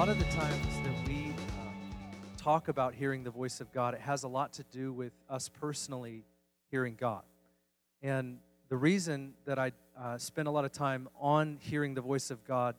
lot of the times that we talk about hearing the voice of God, it has a lot to do with us personally hearing God. And the reason that I spend a lot of time on hearing the voice of God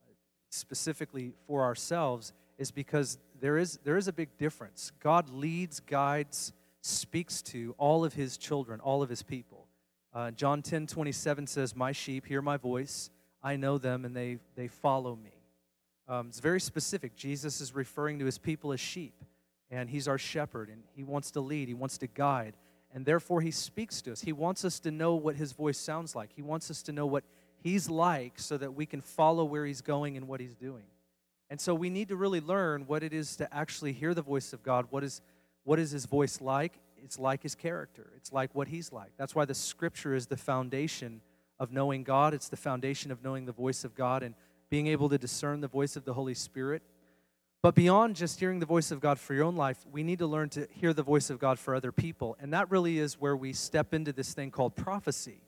specifically for ourselves is because there is a big difference. God leads, guides, speaks to all of his children, all of his people. John 10:27 says, "My sheep hear my voice. I know them, and they follow me." It's very specific. Jesus is referring to his people as sheep, and he's our shepherd, and he wants to lead, he wants to guide, and therefore he speaks to us. He wants us to know what his voice sounds like. He wants us to know what he's like so that we can follow where he's going and what he's doing. And so we need to really learn what it is to actually hear the voice of God. What is his voice like? It's like his character. It's like what he's like. That's why the Scripture is the foundation of knowing God. It's the foundation of knowing the voice of God and being able to discern the voice of the Holy Spirit. But beyond just hearing the voice of God for your own life, we need to learn to hear the voice of God for other people. And that really is where we step into this thing called prophecy.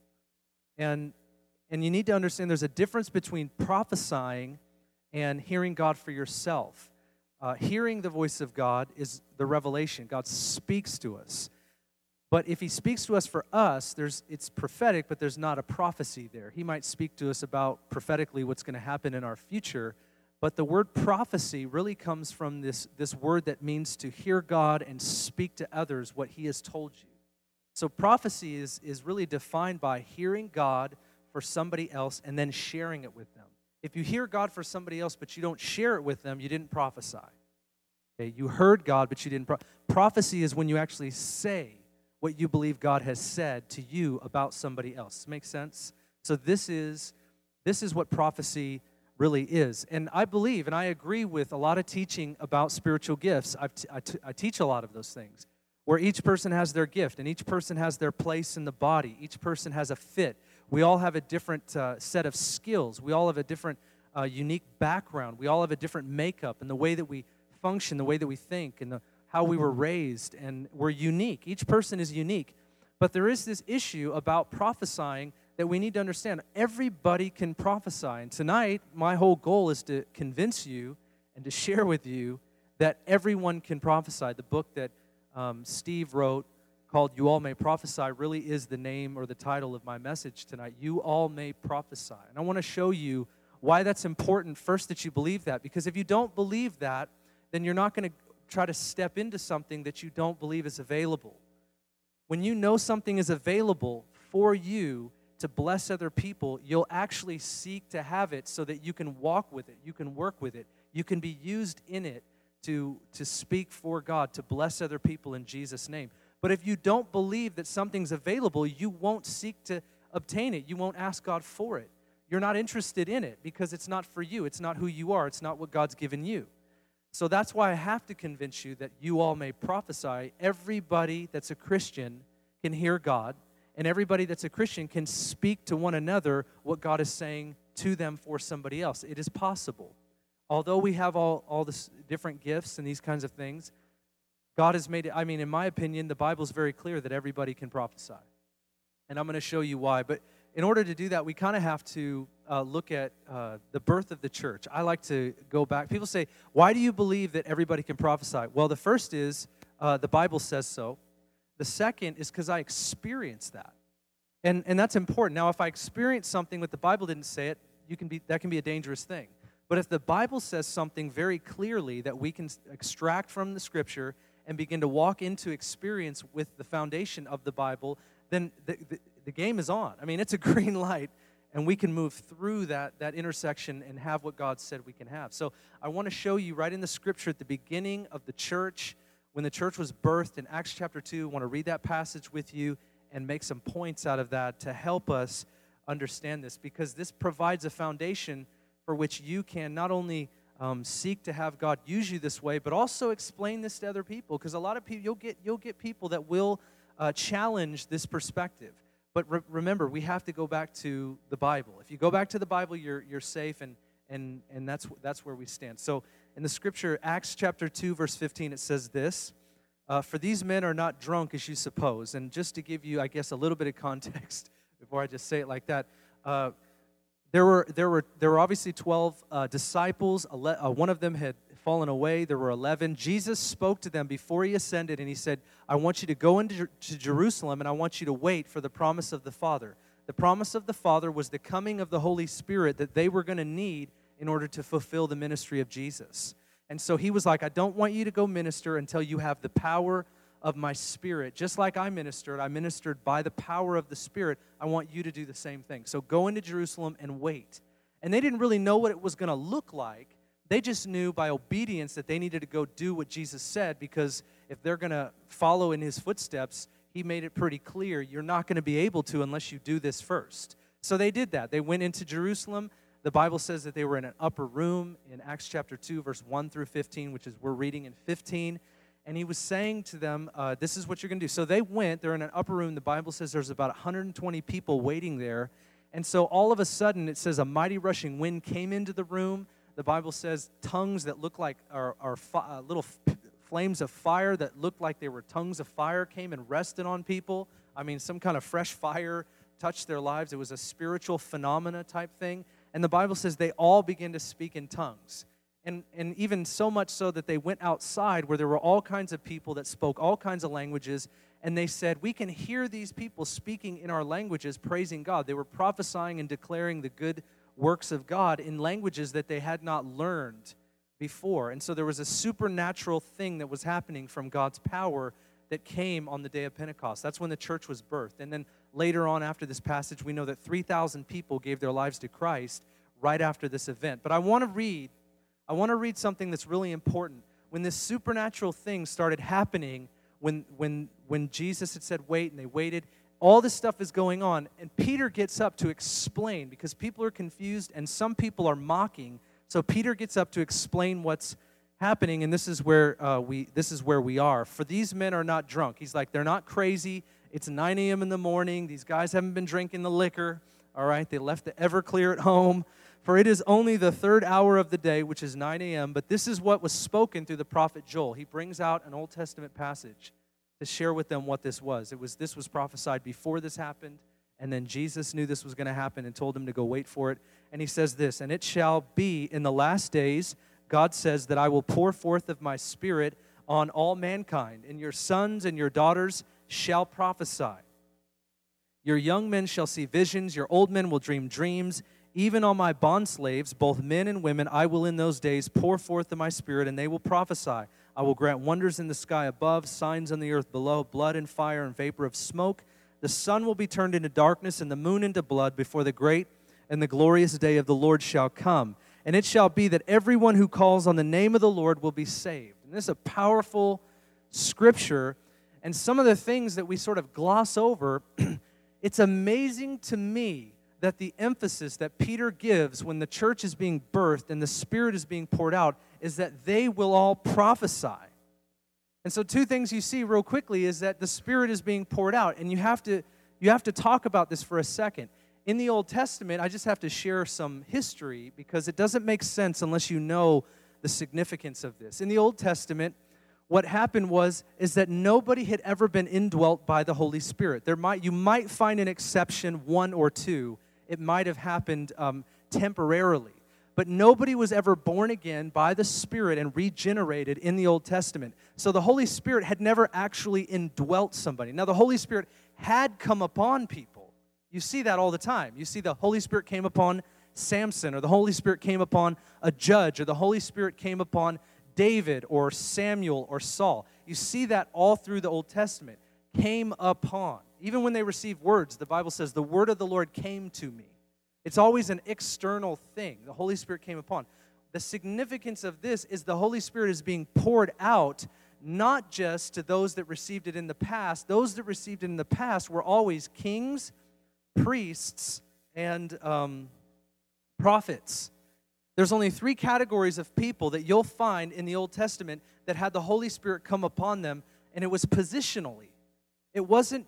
And you need to understand there's a difference between prophesying and hearing God for yourself. Hearing the voice of God is the revelation. God speaks to us. But if he speaks to us for us, it's prophetic, but there's not a prophecy there. He might speak to us about prophetically what's going to happen in our future, but the word prophecy really comes from this word that means to hear God and speak to others what he has told you. So prophecy is really defined by hearing God for somebody else and then sharing it with them. If you hear God for somebody else but you don't share it with them, you didn't prophesy. Okay, you heard God but you didn't prophecy is when you actually say what you believe God has said to you about somebody else. Make sense? So this is what prophecy really is. And I believe, and I agree with a lot of teaching about spiritual gifts. I teach a lot of those things, where each person has their gift, and each person has their place in the body. Each person has a fit. We all have a different set of skills. We all have a different unique background. We all have a different makeup and the way that we function, the way that we think, and how we were raised, and we're unique. Each person is unique. But there is this issue about prophesying that we need to understand. Everybody can prophesy. And tonight, my whole goal is to convince you and to share with you that everyone can prophesy. The book that Steve wrote called You All May Prophesy really is the name or the title of my message tonight. You all may prophesy. And I want to show you why that's important, first, that you believe that. Because if you don't believe that, then you're not going to try to step into something that you don't believe is available. When you know something is available for you to bless other people, you'll actually seek to have it so that you can walk with it, you can work with it, you can be used in it to speak for God, to bless other people in Jesus' name. But if you don't believe that something's available, you won't seek to obtain it. You won't ask God for it. You're not interested in it because it's not for you. It's not who you are. It's not what God's given you. So that's why I have to convince you that you all may prophesy. Everybody that's a Christian can hear God, and everybody that's a Christian can speak to one another what God is saying to them for somebody else. It is possible. Although we have all this different gifts and these kinds of things, God has made it, in my opinion, the Bible's very clear that everybody can prophesy. And I'm going to show you why. But in order to do that, we kind of have to look at the birth of the church. I like to go back. People say, why do you believe that everybody can prophesy? Well, the first is the Bible says so. The second is because I experienced that. And that's important. Now, if I experience something but the Bible didn't say it, that can be a dangerous thing. But if the Bible says something very clearly that we can extract from the Scripture and begin to walk into experience with the foundation of the Bible, then the game is on. It's a green light, and we can move through that intersection and have what God said we can have. So I want to show you right in the Scripture at the beginning of the church, when the church was birthed in Acts chapter 2. I want to read that passage with you and make some points out of that to help us understand this, because this provides a foundation for which you can not only seek to have God use you this way, but also explain this to other people. Because a lot of people, you'll get people that will challenge this perspective. But remember, we have to go back to the Bible. If you go back to the Bible, you're safe, and that's where we stand. So in the Scripture, Acts chapter 2, verse 15, it says this: "For these men are not drunk as you suppose." And just to give you, I guess, a little bit of context before I just say it like that, There were obviously 12 disciples. One of them had fallen away. There were 11. Jesus spoke to them before he ascended, and he said, I want you to go into Jerusalem, and I want you to wait for the promise of the Father. The promise of the Father was the coming of the Holy Spirit that they were going to need in order to fulfill the ministry of Jesus. And so he was like, I don't want you to go minister until you have the power of my Spirit. Just like I ministered by the power of the Spirit. I want you to do the same thing. So go into Jerusalem and wait. And they didn't really know what it was going to look like. They just knew by obedience that they needed to go do what Jesus said, because if they're going to follow in his footsteps, he made it pretty clear, you're not going to be able to unless you do this first. So they did that. They went into Jerusalem. The Bible says that they were in an upper room in Acts chapter 2, verse 1 through 15, which is we're reading in 15. And he was saying to them, this is what you're going to do. So they went. They're in an upper room. The Bible says there's about 120 people waiting there. And so all of a sudden, it says a mighty rushing wind came into the room. The Bible says tongues that look like little flames of fire that looked like they were tongues of fire came and rested on people. I mean, some kind of fresh fire touched their lives. It was a spiritual phenomena type thing. And the Bible says they all began to speak in tongues. And even so much so that they went outside where there were all kinds of people that spoke all kinds of languages. And they said, we can hear these people speaking in our languages, praising God. They were prophesying and declaring the good works of God in languages that they had not learned before. And so there was a supernatural thing that was happening from God's power that came on the day of Pentecost. That's when the church was birthed. And then later on after this passage, we know that 3,000 people gave their lives to Christ right after this event. But I want to read something that's really important. When this supernatural thing started happening, when Jesus had said wait, and they waited, all this stuff is going on, and Peter gets up to explain, because people are confused and some people are mocking. So Peter gets up to explain what's happening, and this is where we are. For these men are not drunk. He's like, they're not crazy. It's 9 a.m. in the morning. These guys haven't been drinking the liquor. All right, they left the Everclear at home. For it is only the third hour of the day, which is 9 a.m. But this is what was spoken through the prophet Joel. He brings out an Old Testament passage to share with them what this was. This was prophesied before this happened, and then Jesus knew this was going to happen and told him to go wait for it. And he says this, and it shall be in the last days, God says, that I will pour forth of my Spirit on all mankind, and your sons and your daughters shall prophesy. Your young men shall see visions, your old men will dream dreams. Even on my bondslaves, both men and women, I will in those days pour forth of my Spirit, and they will prophesy. I will grant wonders in the sky above, signs on the earth below, blood and fire and vapor of smoke. The sun will be turned into darkness and the moon into blood before the great and the glorious day of the Lord shall come. And it shall be that everyone who calls on the name of the Lord will be saved. And this is a powerful scripture. And some of the things that we sort of gloss over, it's amazing to me that the emphasis that Peter gives when the church is being birthed and the Spirit is being poured out is that they will all prophesy. And so two things you see real quickly is that the Spirit is being poured out, and you have to talk about this for a second. In the Old Testament, I just have to share some history because it doesn't make sense unless you know the significance of this. In the Old Testament, what happened is that nobody had ever been indwelt by the Holy Spirit. You might find an exception, one or two. It might have happened temporarily. But nobody was ever born again by the Spirit and regenerated in the Old Testament. So the Holy Spirit had never actually indwelt somebody. Now, the Holy Spirit had come upon people. You see that all the time. You see the Holy Spirit came upon Samson, or the Holy Spirit came upon a judge, or the Holy Spirit came upon David or Samuel or Saul. You see that all through the Old Testament. Came upon. Even when they receive words, the Bible says, the word of the Lord came to me. It's always an external thing. The Holy Spirit came upon. The significance of this is the Holy Spirit is being poured out, not just to those that received it in the past. Those that received it in the past were always kings, priests, and prophets. There's only 3 categories of people that you'll find in the Old Testament that had the Holy Spirit come upon them, and it was positionally. It wasn't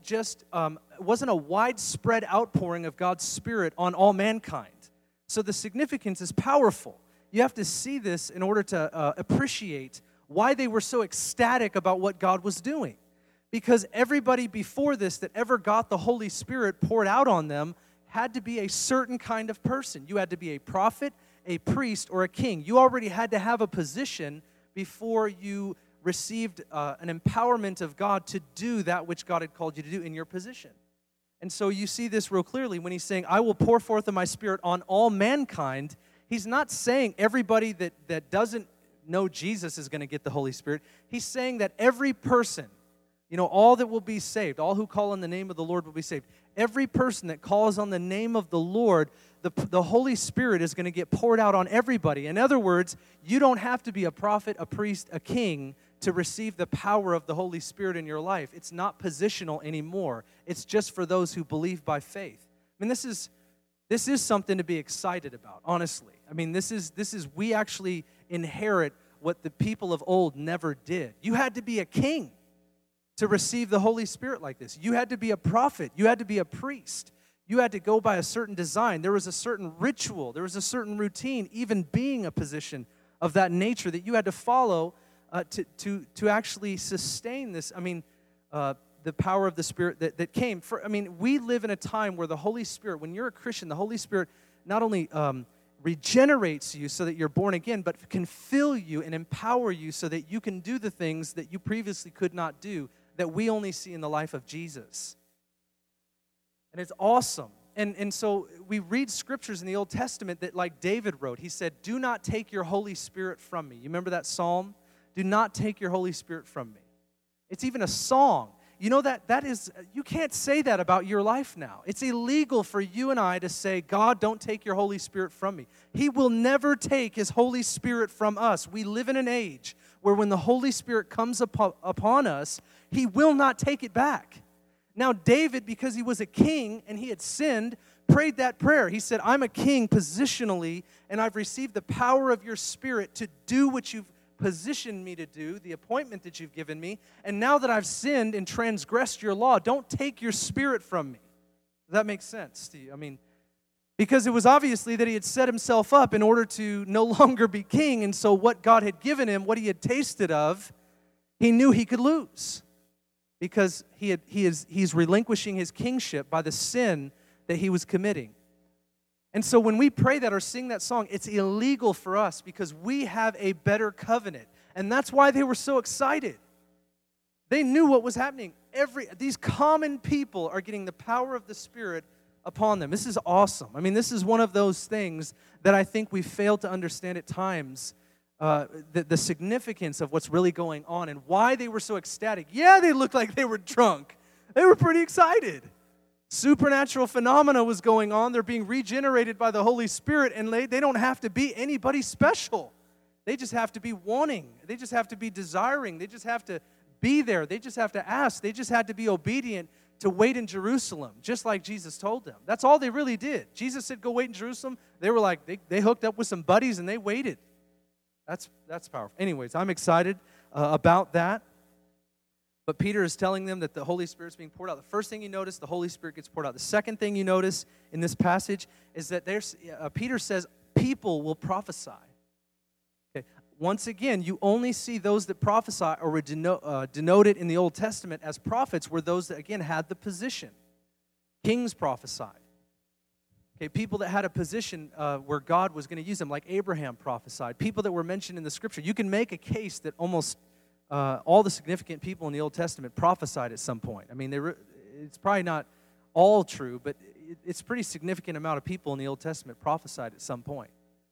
a widespread outpouring of God's Spirit on all mankind. So the significance is powerful. You have to see this in order to appreciate why they were so ecstatic about what God was doing. Because everybody before this that ever got the Holy Spirit poured out on them had to be a certain kind of person. You had to be a prophet, a priest, or a king. You already had to have a position before you received an empowerment of God to do that which God had called you to do in your position. And so you see this real clearly when he's saying, I will pour forth of my Spirit on all mankind. He's not saying everybody that doesn't know Jesus is going to get the Holy Spirit. He's saying that every person, all that will be saved, all who call on the name of the Lord will be saved. Every person that calls on the name of the Lord, the Holy Spirit is going to get poured out on everybody. In other words, you don't have to be a prophet, a priest, a king to receive the power of the Holy Spirit in your life. It's not positional anymore. It's just for those who believe by faith. I mean, this is something to be excited about, honestly. I mean, we actually inherit what the people of old never did. You had to be a king to receive the Holy Spirit like this. You had to be a prophet. You had to be a priest. You had to go by a certain design. There was a certain ritual. There was a certain routine, even being a position of that nature that you had to follow to actually sustain this. I mean, the power of the Spirit that came. We live in a time where the Holy Spirit, when you're a Christian, the Holy Spirit not only regenerates you so that you're born again, but can fill you and empower you so that you can do the things that you previously could not do, that we only see in the life of Jesus. And it's awesome. And so we read scriptures in the Old Testament that, like David wrote, he said, do not take your Holy Spirit from me. You remember that psalm? Do not take your Holy Spirit from me. It's even a song. You know that is, you can't say that about your life now. It's illegal for you and I to say, God, don't take your Holy Spirit from me. He will never take His Holy Spirit from us. We live in an age where when the Holy Spirit comes upon us, He will not take it back. Now, David, because he was a king and he had sinned, prayed that prayer. He said, I'm a king positionally, and I've received the power of your Spirit to do what you've positioned me to do, the appointment that you've given me, and now that I've sinned and transgressed your law, don't take your Spirit from me. Does that make sense to you? I mean, because it was obviously that he had set himself up in order to no longer be king, and so what God had given him, what he had tasted of, he knew he could lose, because he's relinquishing his kingship by the sin that he was committing. And so when we pray that or sing that song, it's illegal for us because we have a better covenant. And that's why they were so excited. They knew what was happening. These common people are getting the power of the Spirit upon them. This is awesome. I mean, this is one of those things that I think we fail to understand at times, the significance of what's really going on and why they were so ecstatic. Yeah, they looked like they were drunk. They were pretty excited. Supernatural phenomena was going on. They're being regenerated by the Holy Spirit, and they don't have to be anybody special. They just have to be wanting. They just have to be desiring. They just have to be there. They just have to ask. They just had to be obedient to wait in Jerusalem, just like Jesus told them. That's all they really did. Jesus said, go wait in Jerusalem. They were like, they hooked up with some buddies, and they waited. That's powerful. Anyways, I'm excited about that. But Peter is telling them that the Holy Spirit's being poured out. The first thing you notice, the Holy Spirit gets poured out. The second thing you notice in this passage is that Peter says people will prophesy. Okay. Once again, you only see those that prophesy or were denoted in the Old Testament as prophets were those that, again, had the position. Kings prophesied. Okay, people that had a position where God was going to use them, like Abraham prophesied. People that were mentioned in the Scripture. You can make a case that almost all the significant people in the Old Testament prophesied at some point. I mean, it's probably not all true, but it's a pretty significant amount of people in the Old Testament prophesied at some point.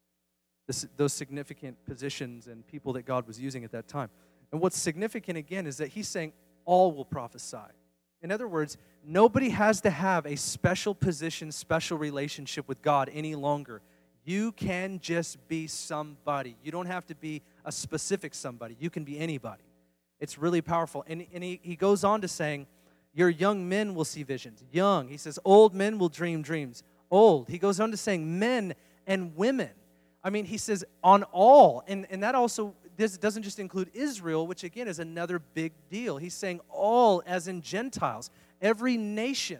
Those significant positions and people that God was using at that time. And what's significant, again, is that he's saying all will prophesy. In other words, nobody has to have a special position, special relationship with God any longer. You can just be somebody. You don't have to be a specific somebody. You can be anybody. It's really powerful. And he goes on to saying, your young men will see visions. Young. He says, old men will dream dreams. Old. He goes on to saying men and women. I mean, he says on all. And that also doesn't just include Israel, which again is another big deal. He's saying all as in Gentiles. Every nation.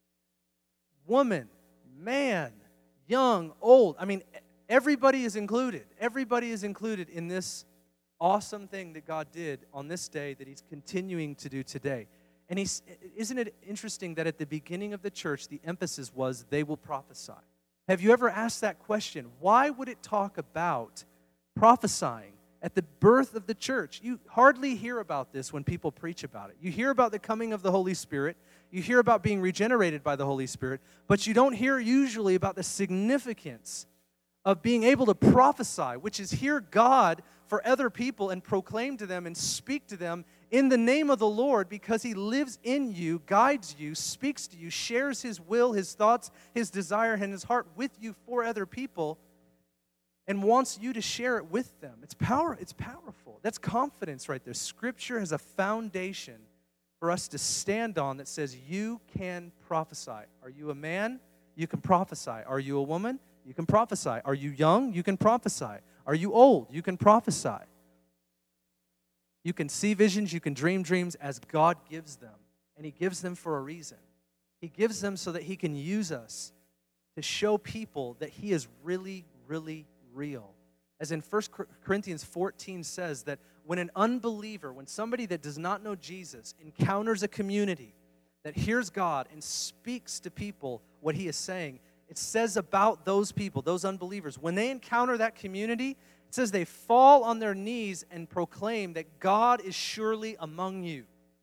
Woman, man, young, old. I mean, everybody is included. Everybody is included in this awesome thing that God did on this day that He's continuing to do today. And isn't it interesting that at the beginning of the church, the emphasis was they will prophesy? Have you ever asked that question? Why would it talk about prophesying at the birth of the church? You hardly hear about this when people preach about it. You hear about the coming of the Holy Spirit. You hear about being regenerated by the Holy Spirit. But you don't hear usually about the significance of being able to prophesy, which is hear God for other people and proclaim to them and speak to them in the name of the Lord, because He lives in you, guides you, speaks to you, shares His will, His thoughts, His desire, and His heart with you for other people, and wants you to share it with them. It's powerful. That's confidence right there. Scripture has a foundation for us to stand on that says you can prophesy. Are you a man? You can prophesy. Are you a woman? You can prophesy. Are you young? You can prophesy. Are you old? You can prophesy. You can see visions. You can dream dreams as God gives them. And He gives them for a reason. He gives them so that He can use us to show people that He is really, really real. As in 1 Corinthians 14 says, that when an unbeliever, when somebody that does not know Jesus encounters a community that hears God and speaks to people what He is saying, it says about those people, those unbelievers, when they encounter that community, it says they fall on their knees and proclaim that God is surely among you.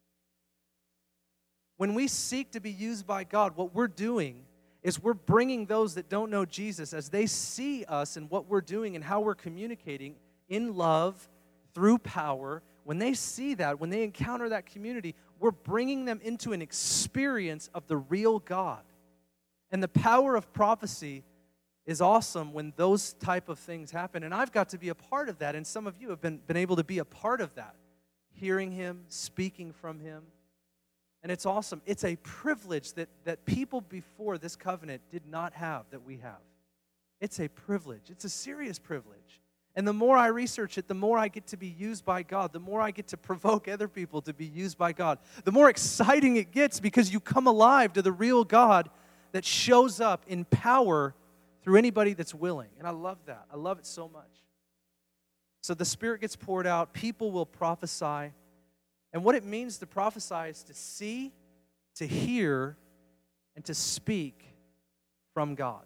When we seek to be used by God, what we're doing is we're bringing those that don't know Jesus, as they see us and what we're doing and how we're communicating in love, through power. When they see that, when they encounter that community, we're bringing them into an experience of the real God. And the power of prophecy is awesome when those type of things happen. And I've got to be a part of that. And some of you have been able to be a part of that. Hearing Him, speaking from Him. And it's awesome. It's a privilege that people before this covenant did not have that we have. It's a privilege. It's a serious privilege. And the more I research it, the more I get to be used by God. The more I get to provoke other people to be used by God. The more exciting it gets, because you come alive to the real God that shows up in power through anybody that's willing. And I love that. I love it so much. So the Spirit gets poured out. People will prophesy. And what it means to prophesy is to see, to hear, and to speak from God.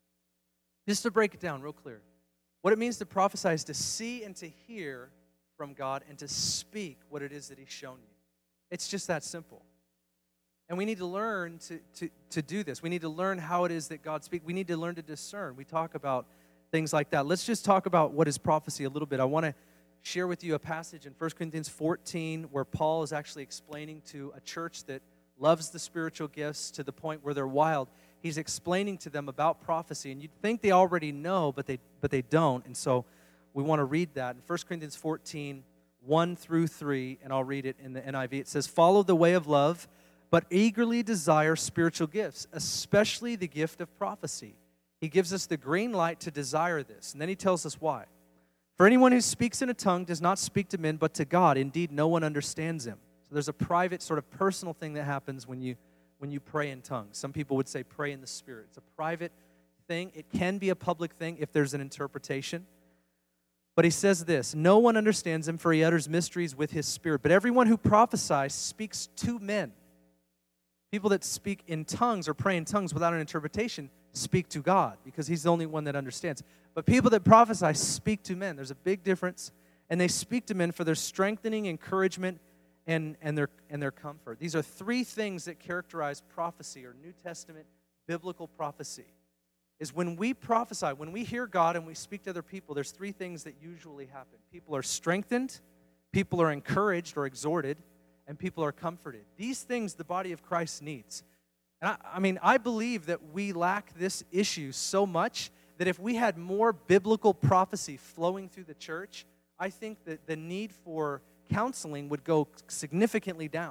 Just to break it down real clear. What it means to prophesy is to see and to hear from God and to speak what it is that He's shown you. It's just that simple. And we need to learn to do this. We need to learn how it is that God speaks. We need to learn to discern. We talk about things like that. Let's just talk about what is prophecy a little bit. I want to share with you a passage in 1 Corinthians 14 where Paul is actually explaining to a church that loves the spiritual gifts to the point where they're wild. He's explaining to them about prophecy. And you'd think they already know, but they don't. And so we want to read that. In 1 Corinthians 14, 1 through 3, and I'll read it in the NIV. It says, "Follow the way of love, but eagerly desire spiritual gifts, especially the gift of prophecy." He gives us the green light to desire this. And then he tells us why. "For anyone who speaks in a tongue does not speak to men, but to God. Indeed, no one understands him." So there's a private, sort of personal thing that happens when you pray in tongues. Some people would say pray in the Spirit. It's a private thing. It can be a public thing if there's an interpretation. But he says this, "No one understands him, for he utters mysteries with his spirit. But everyone who prophesies speaks to men." People that speak in tongues or pray in tongues without an interpretation speak to God, because He's the only one that understands. But people that prophesy speak to men. There's a big difference. And they speak to men for their strengthening, encouragement, and their comfort. These are three things that characterize prophecy, or New Testament biblical prophecy. Is when we prophesy, when we hear God and we speak to other people, there's three things that usually happen. People are strengthened, people are encouraged or exhorted, and people are comforted. These things the body of Christ needs. And I believe that we lack this issue so much that if we had more biblical prophecy flowing through the church, I think that the need for counseling would go significantly down.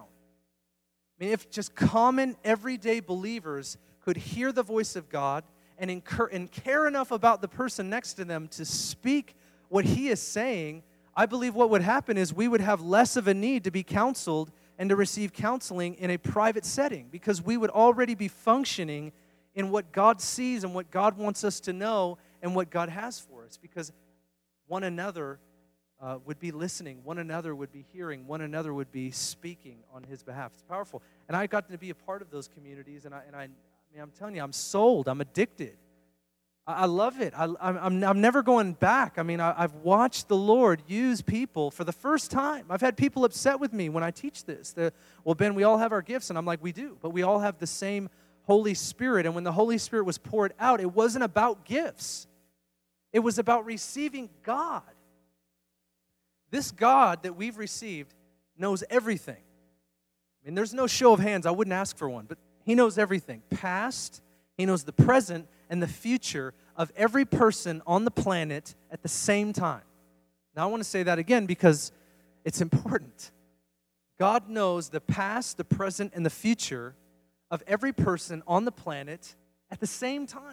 I mean, if just common, everyday believers could hear the voice of God and care enough about the person next to them to speak what He is saying, I believe what would happen is we would have less of a need to be counseled and to receive counseling in a private setting, because we would already be functioning in what God sees and what God wants us to know and what God has for us, because one another would be listening, one another would be hearing, one another would be speaking on his behalf. It's powerful. And I got to be a part of those communities, and I mean, I'm telling you, I'm sold. I'm addicted. I love it. I'm never going back. I mean, I've watched the Lord use people for the first time. I've had people upset with me when I teach this. Well, Ben, we all have our gifts. And I'm like, we do. But we all have the same Holy Spirit. And when the Holy Spirit was poured out, it wasn't about gifts. It was about receiving God. This God that we've received knows everything. I mean, there's no show of hands. I wouldn't ask for one. But He knows everything. Past, He knows the present, and the future of every person on the planet at the same time. Now, I want to say that again because it's important. God knows the past, the present, and the future of every person on the planet at the same time.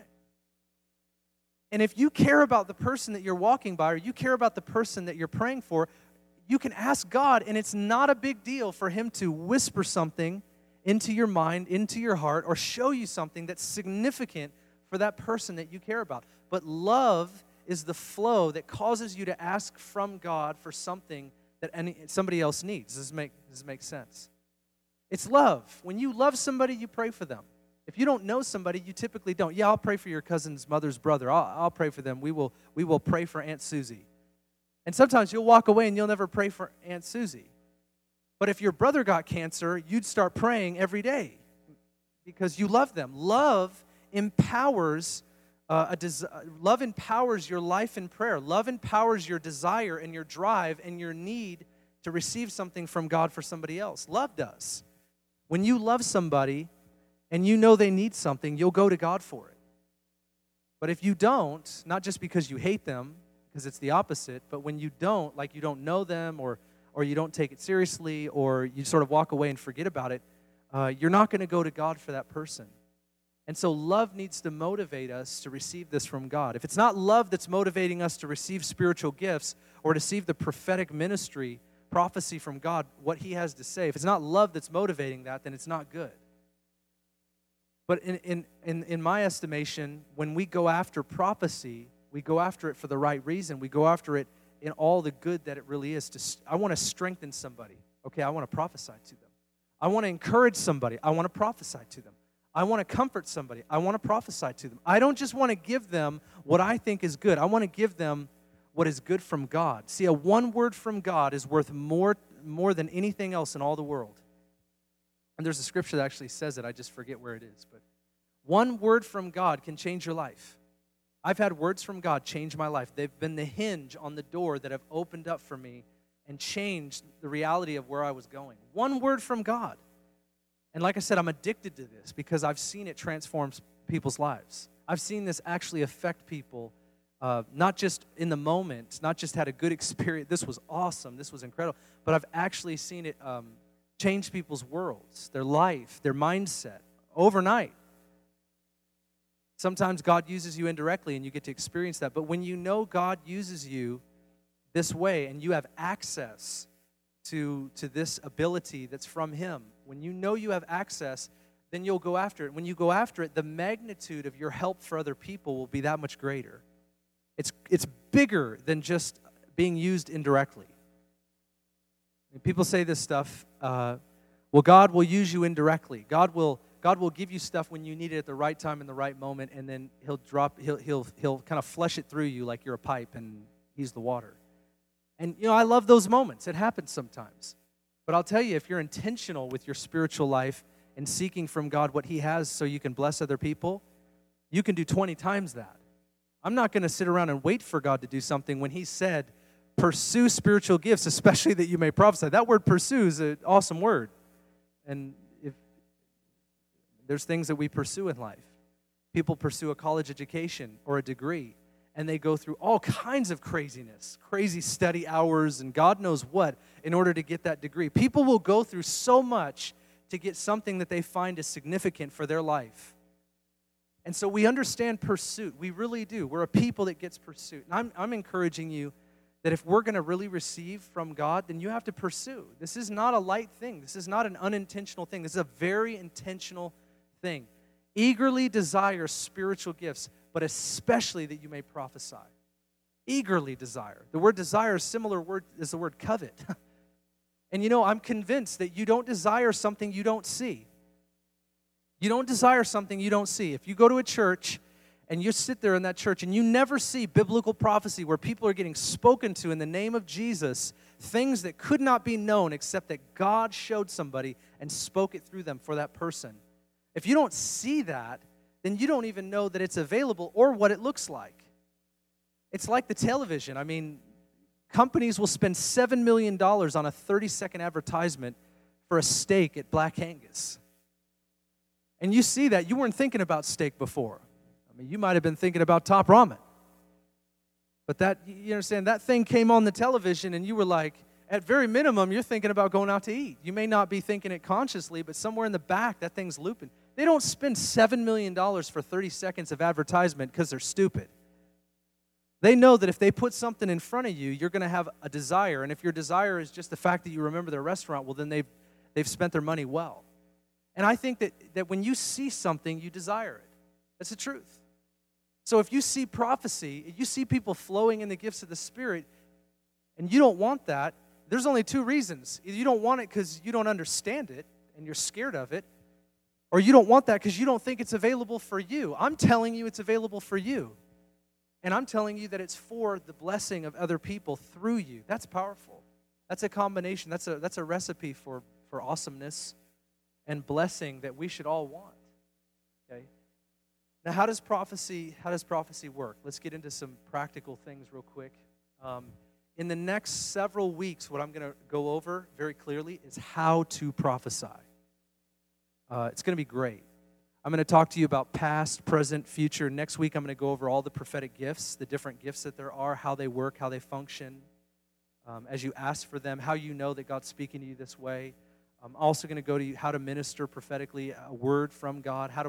And if you care about the person that you're walking by, or you care about the person that you're praying for, you can ask God, and it's not a big deal for Him to whisper something into your mind, into your heart, or show you something that's significant for that person that you care about. But love is the flow that causes you to ask from God for something that somebody else needs. Does this make sense? It's love. When you love somebody, you pray for them. If you don't know somebody, you typically don't. Yeah, I'll pray for your cousin's mother's brother. I'll pray for them. We will pray for Aunt Susie. And sometimes you'll walk away and you'll never pray for Aunt Susie. But if your brother got cancer, you'd start praying every day because you love them. Love empowers love empowers your life in prayer. Love empowers your desire and your drive and your need to receive something from God for somebody else. Love does. When you love somebody and you know they need something, you'll go to God for it. But if you don't, not just because you hate them, because it's the opposite, but when you don't, like you don't know them or you don't take it seriously or you sort of walk away and forget about it, you're not going to go to God for that person. And so love needs to motivate us to receive this from God. If it's not love that's motivating us to receive spiritual gifts or to receive the prophetic ministry, prophecy from God, what He has to say, if it's not love that's motivating that, then it's not good. But in my estimation, when we go after prophecy, we go after it for the right reason. We go after it in all the good that it really is. I want to strengthen somebody. Okay, I want to prophesy to them. I want to encourage somebody. I want to prophesy to them. I want to comfort somebody. I want to prophesy to them. I don't just want to give them what I think is good. I want to give them what is good from God. See, one word from God is worth more than anything else in all the world. And there's a scripture that actually says it. I just forget where it is. But one word from God can change your life. I've had words from God change my life. They've been the hinge on the door that have opened up for me and changed the reality of where I was going. One word from God. And like I said, I'm addicted to this because I've seen it transform people's lives. I've seen this actually affect people, not just in the moment, not just had a good experience. This was awesome. This was incredible. But I've actually seen it change people's worlds, their life, their mindset overnight. Sometimes God uses you indirectly and you get to experience that. But when you know God uses you this way and you have access to this ability that's from Him, when you know you have access, then you'll go after it. When you go after it, the magnitude of your help for other people will be that much greater. It's bigger than just being used indirectly. And people say this stuff, well, God will use you indirectly. God will give you stuff when you need it at the right time in the right moment, and then He'll kind of flush it through you like you're a pipe and He's the water. And, I love those moments. It happens sometimes. But I'll tell you, if you're intentional with your spiritual life and seeking from God what He has so you can bless other people, you can do 20 times that. I'm not going to sit around and wait for God to do something when He said, pursue spiritual gifts, especially that you may prophesy. That word pursue is an awesome word. And if there's things that we pursue in life. People pursue a college education or a degree, and they go through all kinds of craziness, crazy study hours and God knows what in order to get that degree. People will go through so much to get something that they find is significant for their life. And so we understand pursuit. We really do. We're a people that gets pursuit. And I'm encouraging you that if we're going to really receive from God, then you have to pursue. This is not a light thing. This is not an unintentional thing. This is a very intentional thing. Eagerly desire spiritual gifts, but especially that you may prophesy. Eagerly desire. The word desire is a similar word as the word covet. And I'm convinced that you don't desire something you don't see. You don't desire something you don't see. If you go to a church and you sit there in that church and you never see biblical prophecy where people are getting spoken to in the name of Jesus, things that could not be known except that God showed somebody and spoke it through them for that person. If you don't see that, then you don't even know that it's available or what it looks like. It's like the television. I mean, companies will spend $7 million on a 30-second advertisement for a steak at Black Angus. And you see that. You weren't thinking about steak before. I mean, you might have been thinking about Top Ramen. But that, you understand, that thing came on the television and you were like, at very minimum, you're thinking about going out to eat. You may not be thinking it consciously, but somewhere in the back, that thing's looping. They don't spend $7 million for 30 seconds of advertisement because they're stupid. They know that if they put something in front of you, you're going to have a desire. And if your desire is just the fact that you remember their restaurant, well, then they've spent their money well. And I think that when you see something, you desire it. That's the truth. So if you see prophecy, if you see people flowing in the gifts of the Spirit, and you don't want that, there's only two reasons. Either you don't want it because you don't understand it and you're scared of it, or you don't want that because you don't think it's available for you. I'm telling you it's available for you. And I'm telling you that it's for the blessing of other people through you. That's powerful. That's a combination. That's a recipe for awesomeness and blessing that we should all want. Okay? Now, how does prophecy work? Let's get into some practical things real quick. In the next several weeks, what I'm going to go over very clearly is how to prophesy. It's going to be great. I'm going to talk to you about past, present, future. Next week, I'm going to go over all the prophetic gifts, the different gifts that there are, how they work, how they function, as you ask for them, how you know that God's speaking to you this way. I'm also going to go to you how to minister prophetically, a word from God, how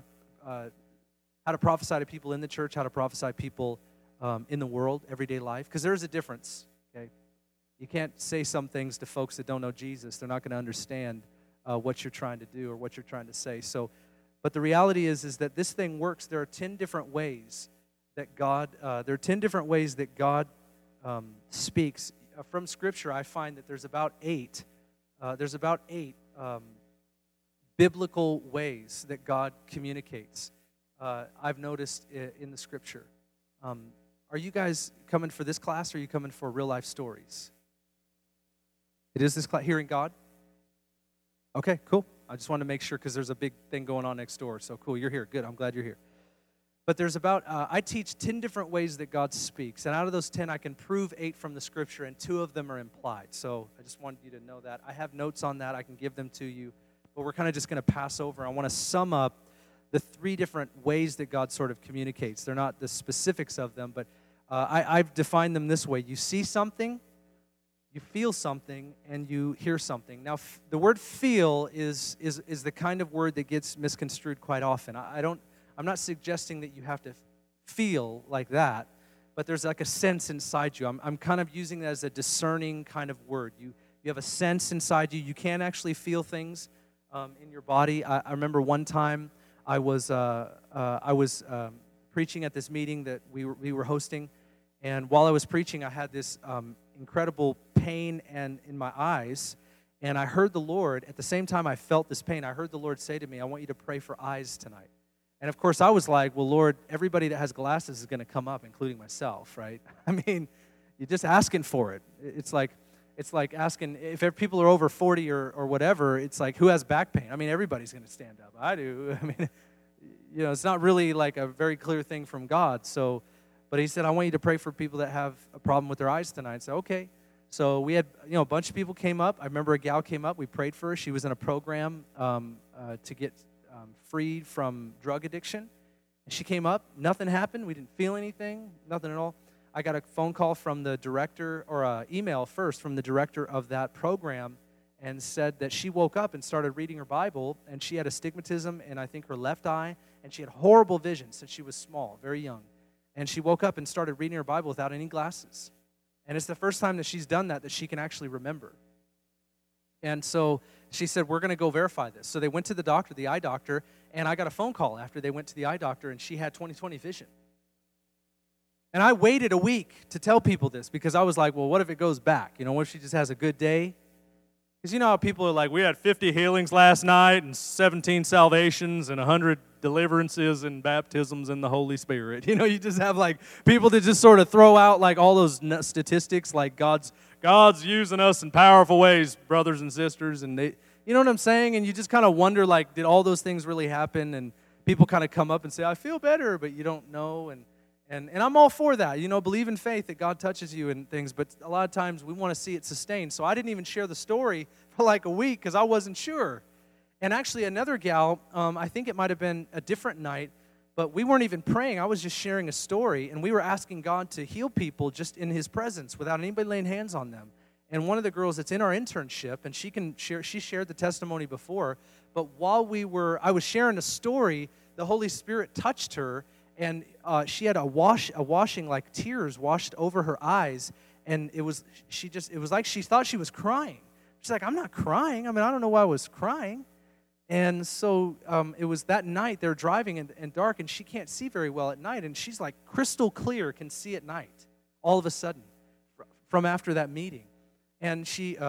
to prophesy to people in the church, how to prophesy to people in the world, everyday life, because there's a difference, okay? You can't say some things to folks that don't know Jesus. They're not going to understand what you're trying to do or what you're trying to say. But the reality is that this thing works. There are 10 different ways that God speaks. From Scripture, I find that there's about eight biblical ways that God communicates. I've noticed in the Scripture. Are you guys coming for this class, or are you coming for real-life stories? It is this class, hearing God? Okay, cool. I just wanted to make sure because there's a big thing going on next door. So cool, you're here. Good, I'm glad you're here. But there's I teach 10 different ways that God speaks. And out of those 10, I can prove 8 from the Scripture, and 2 of them are implied. So I just wanted you to know that. I have notes on that. I can give them to you. But we're kind of just going to pass over. I want to sum up the 3 different ways that God sort of communicates. They're not the specifics of them, but I've defined them this way. You see something, you feel something, and you hear something. Now, the word feel is the kind of word that gets misconstrued quite often. I'm not suggesting that you have to feel like that, but there's like a sense inside you. I'm kind of using that as a discerning kind of word. You have a sense inside you. You can actually feel things in your body. I remember one time I was preaching at this meeting that we were hosting, and while I was preaching, I had this incredible pain in my eyes, and I heard the Lord, at the same time I felt this pain, I heard the Lord say to me, I want you to pray for eyes tonight. And of course I was like, well, Lord, everybody that has glasses is going to come up, including myself, right? I mean, you're just asking for it. It's like asking, if people are over 40 or whatever, it's like, who has back pain? I mean, everybody's going to stand up. I do. I mean, it's not really like a very clear thing from God. So, but he said, I want you to pray for people that have a problem with their eyes tonight. So, okay. So we had, a bunch of people came up. I remember a gal came up. We prayed for her. She was in a program to get freed from drug addiction. And she came up. Nothing happened. We didn't feel anything. Nothing at all. I got a phone call from the director, or an email first from the director of that program, and said that she woke up and started reading her Bible, and she had astigmatism in, I think, her left eye, and she had horrible vision since she was small, very young. And she woke up and started reading her Bible without any glasses. And it's the first time that she's done that she can actually remember. And so she said, we're going to go verify this. So they went to the doctor, the eye doctor, and I got a phone call after they went to the eye doctor, and she had 20/20 vision. And I waited a week to tell people this because I was like, well, what if it goes back? What if she just has a good day? Because you know how people are like, we had 50 healings last night and 17 salvations and 100 deliverances and baptisms in the Holy Spirit. You just have like people that just sort of throw out like all those statistics like God's using us in powerful ways, brothers and sisters. And they, you know what I'm saying? And you just kind of wonder like, did all those things really happen? And people kind of come up and say, I feel better, but you don't know. And I'm all for that. Believe in faith that God touches you and things, but a lot of times we want to see it sustained. So I didn't even share the story for like a week because I wasn't sure. And actually another gal, I think it might have been a different night, but we weren't even praying. I was just sharing a story, and we were asking God to heal people just in His presence without anybody laying hands on them. And one of the girls that's in our internship, and she shared the testimony before, but while I was sharing a story, the Holy Spirit touched her, and she had a washing, like tears washed over her eyes, and it was like she thought she was crying. She's like, I'm not crying. I don't know why I was crying. And so it was that night, they're driving in dark, and she can't see very well at night, and she's like crystal clear, can see at night, all of a sudden, from after that meeting. And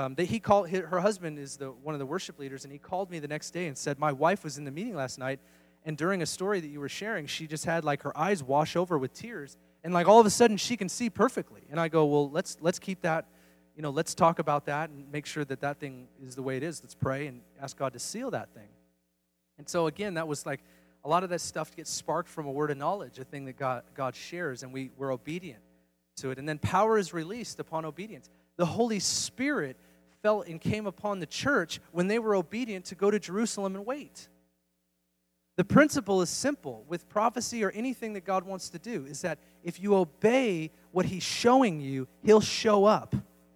her husband is one of the worship leaders, and he called me the next day and said, my wife was in the meeting last night, and during a story that you were sharing, she just had like her eyes wash over with tears, and like all of a sudden she can see perfectly. And I go, well, let's keep that, let's talk about that and make sure that thing is the way it is. Let's pray and ask God to seal that thing. And so again, that was like a lot of that stuff gets sparked from a word of knowledge, a thing that God shares, and we're obedient to it. And then power is released upon obedience. The Holy Spirit fell and came upon the church when they were obedient to go to Jerusalem and wait. The principle is simple with prophecy or anything that God wants to do, is that if you obey what He's showing you, He'll show up.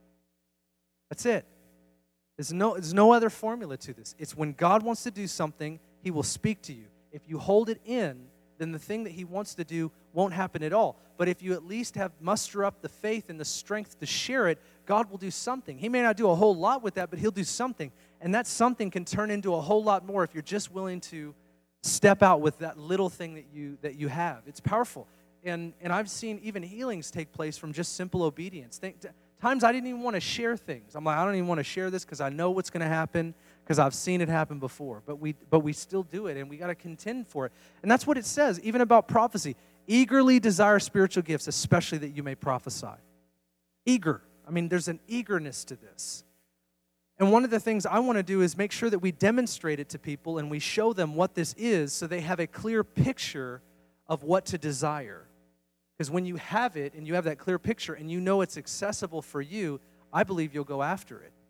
That's it. There's no other formula to this. It's when God wants to do something, He will speak to you. If you hold it in, then the thing that He wants to do won't happen at all. But if you at least muster up the faith and the strength to share it, God will do something. He may not do a whole lot with that, but He'll do something. And that something can turn into a whole lot more if you're just willing to step out with that little thing that you have. It's powerful. And I've seen even healings take place from just simple obedience. Times I didn't even want to share things. I'm like, I don't even want to share this because I know what's going to happen because I've seen it happen before. But we still do it, and we got to contend for it. And that's what it says, even about prophecy. Eagerly desire spiritual gifts, especially that you may prophesy. Eager. There's an eagerness to this. And one of the things I want to do is make sure that we demonstrate it to people and we show them what this is so they have a clear picture of what to desire. Because when you have it and you have that clear picture and you know it's accessible for you, I believe you'll go after it.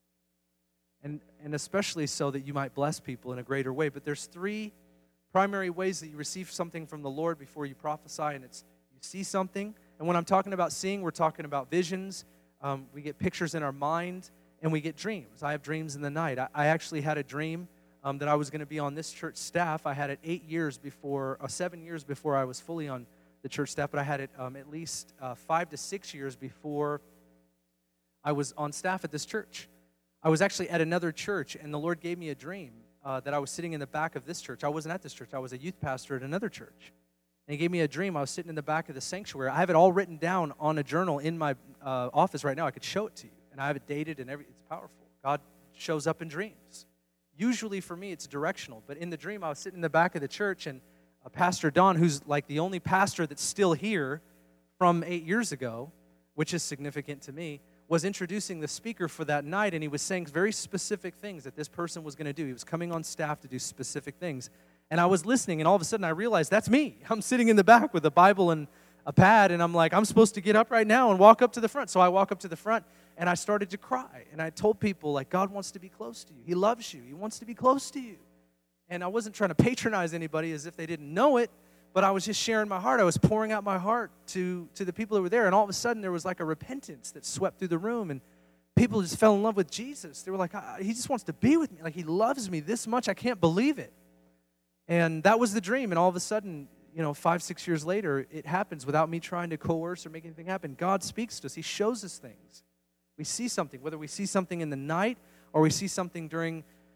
And especially so that you might bless people in a greater way. But there's 3 primary ways that you receive something from the Lord before you prophesy, and it's you see something. And when I'm talking about seeing, we're talking about visions. We get pictures in our mind, and we get dreams. I have dreams in the night. I actually had a dream that I was going to be on this church staff. I had it 7 years before I was fully on the church staff, but I had it at least 5 to 6 years before I was on staff at this church. I was actually at another church, and the Lord gave me a dream that I was sitting in the back of this church. I wasn't at this church. I was a youth pastor at another church. And He gave me a dream. I was sitting in the back of the sanctuary. I have it all written down on a journal in my office right now. I could show it to you. And I have it dated and everything. It's powerful. God shows up in dreams. Usually for me, it's directional. But in the dream, I was sitting in the back of the church, and Pastor Don, who's like the only pastor that's still here from 8 years ago, which is significant to me, was introducing the speaker for that night, and he was saying very specific things that this person was going to do. He was coming on staff to do specific things. And I was listening, and all of a sudden I realized that's me. I'm sitting in the back with a Bible and a pad, and I'm like, I'm supposed to get up right now and walk up to the front. So I walk up to the front, and I started to cry. And I told people, like, God wants to be close to you. He loves you. He wants to be close to you. And I wasn't trying to patronize anybody as if they didn't know it, but I was just sharing my heart. I was pouring out my heart to the people that were there. And all of a sudden, there was like a repentance that swept through the room, and people just fell in love with Jesus. They were like, He just wants to be with me. Like, He loves me this much. I can't believe it. And that was the dream. And all of a sudden, 5, 6 years later, it happens without me trying to coerce or make anything happen. God speaks to us. He shows us things. We see something, whether we see something in the night or we see something during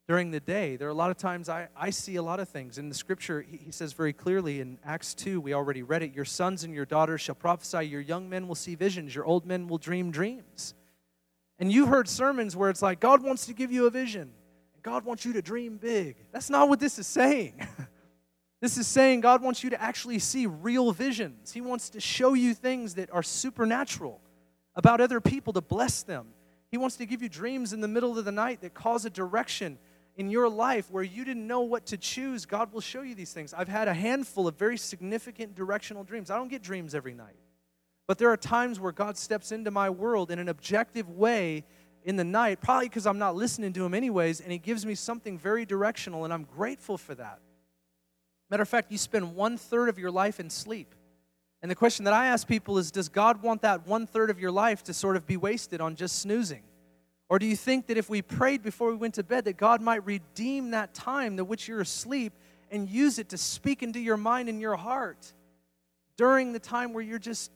during the day. There are a lot of times I see a lot of things. In the scripture, he says very clearly in Acts 2, we already read it, your sons and your daughters shall prophesy, your young men will see visions, your old men will dream dreams. And you've heard sermons where it's like, God wants to give you a vision. God wants you to dream big. That's not what this is saying. This is saying God wants you to actually see real visions. He wants to show you things that are supernatural about other people to bless them. He wants to give you dreams in the middle of the night that cause a direction in your life where you didn't know what to choose. God will show you these things. I've had a handful of very significant directional dreams. I don't get dreams every night. But there are times where God steps into my world in an objective way in the night, probably because I'm not listening to Him anyways, and He gives me something very directional, and I'm grateful for that. Matter of fact, you spend 1/3 of your life in sleep. And the question that I ask people is, does God want that 1/3 of your life to sort of be wasted on just snoozing? Or do you think that if we prayed before we went to bed, that God might redeem that time to which you're asleep and use it to speak into your mind and your heart during the time where you're just,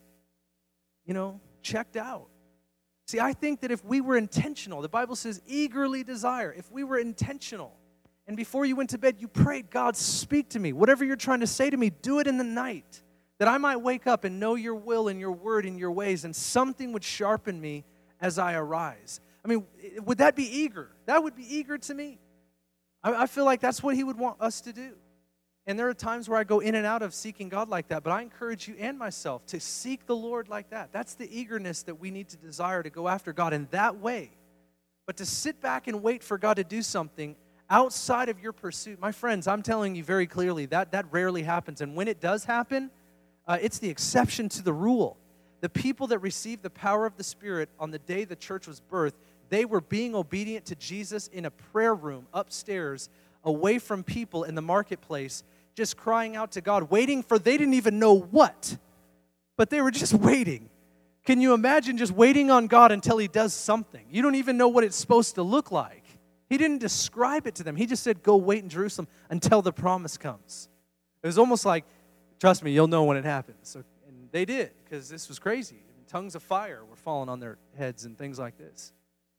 checked out? See, I think that if we were intentional, the Bible says eagerly desire, if we were intentional, and before you went to bed, you prayed, God, speak to me. Whatever you're trying to say to me, do it in the night, that I might wake up and know your will and your word and your ways, and something would sharpen me as I arise. I mean, would that be eager? That would be eager to me. I feel like that's what He would want us to do. And there are times where I go in and out of seeking God like that, but I encourage you and myself to seek the Lord like that. That's the eagerness that we need to desire to go after God in that way. But to sit back and wait for God to do something outside of your pursuit, my friends, I'm telling you very clearly, that rarely happens. And when it does happen, it's the exception to the rule. The people that received the power of the Spirit on the day the church was birthed, they were being obedient to Jesus in a prayer room upstairs, away from people in the marketplace, just crying out to God, waiting for they didn't even know what, but they were just waiting. Can you imagine just waiting on God until He does something? You don't even know what it's supposed to look like. He didn't describe it to them. He just said, go wait in Jerusalem until the promise comes. It was almost like, trust me, you'll know when it happens. So, and they did, because this was crazy. Tongues of fire were falling on their heads and things like this.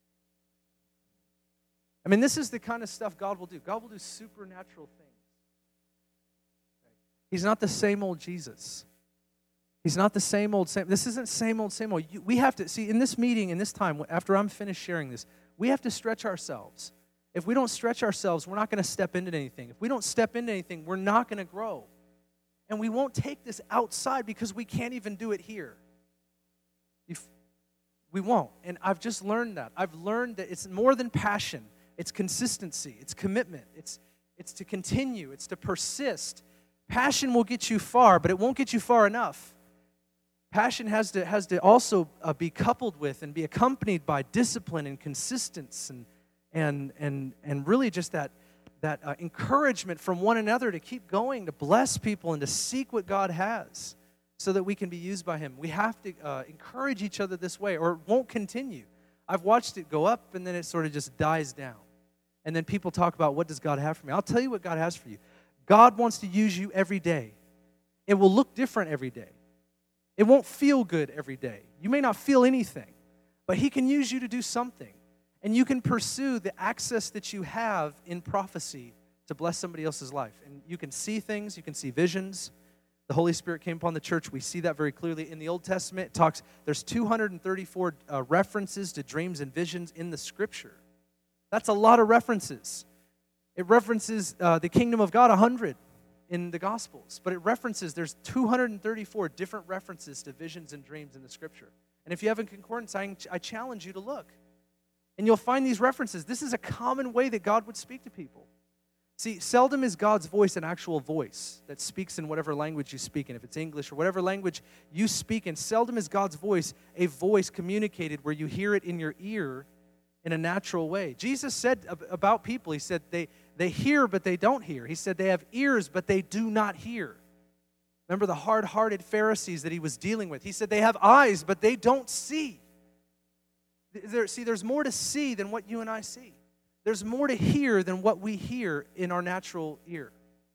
I mean, this is the kind of stuff God will do. God will do supernatural things. Okay? He's not the same old Jesus. He's not the same old, same. This isn't same old, same old. We have to, see, in this meeting, in this time, after I'm finished sharing this, we have to stretch ourselves. If we don't stretch ourselves, we're not going to step into anything. If we don't step into anything, we're not going to grow. And we won't take this outside because we can't even do it here. We won't. And I've just learned that. I've learned that it's more than passion. It's consistency. It's commitment. It's to continue. It's to persist. Passion will get you far, but it won't get you far enough. Passion has to also be coupled with and be accompanied by discipline and consistency and really just that encouragement from one another to keep going, to bless people and to seek what God has so that we can be used by Him. We have to encourage each other this way or it won't continue. I've watched it go up and then it sort of just dies down. And then people talk about, what does God have for me? I'll tell you what God has for you. God wants to use you every day. It will look different every day. It won't feel good every day. You may not feel anything, but He can use you to do something. And you can pursue the access that you have in prophecy to bless somebody else's life. And you can see things, you can see visions. The Holy Spirit came upon the church. We see that very clearly. In the Old Testament, there's 234 references to dreams and visions in the Scripture. That's a lot of references. It references the kingdom of God 100 in the Gospels. But there's 234 different references to visions and dreams in the Scripture. And if you have a concordance, I challenge you to look. And you'll find these references. This is a common way that God would speak to people. See, seldom is God's voice an actual voice that speaks in whatever language you speak in. If it's English or whatever language you speak in, seldom is God's voice a voice communicated where you hear it in your ear in a natural way. Jesus said about people, He said they hear but they don't hear. He said they have ears but they do not hear. Remember the hard-hearted Pharisees that He was dealing with. He said they have eyes but they don't see. There's more to see than what you and I see. There's more to hear than what we hear in our natural ear.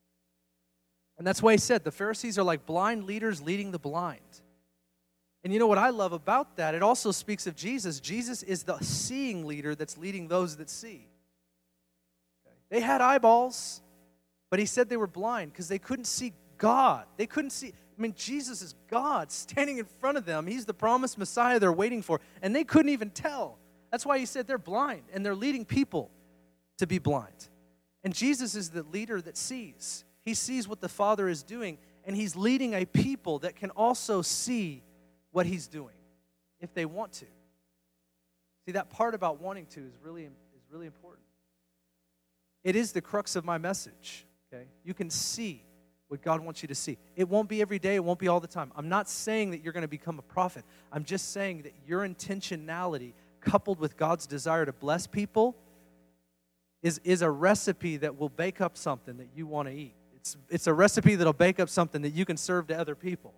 And that's why He said the Pharisees are like blind leaders leading the blind. And you know what I love about that? It also speaks of Jesus. Jesus is the seeing leader that's leading those that see. Okay. They had eyeballs, but he said they were blind because they couldn't see God. They couldn't see. I mean, Jesus is God standing in front of them. He's the promised Messiah they're waiting for, and they couldn't even tell. That's why he said they're blind, and they're leading people to be blind. And Jesus is the leader that sees. He sees what the Father is doing, and he's leading a people that can also see what he's doing if they want to. See, that part about wanting to is really important. It is the crux of my message, okay? You can see what God wants you to see. It won't be every day. It won't be all the time. I'm not saying that you're going to become a prophet. I'm just saying that your intentionality coupled with God's desire to bless people is a recipe that will bake up something that you want to eat. It's a recipe that'll bake up something that you can serve to other people.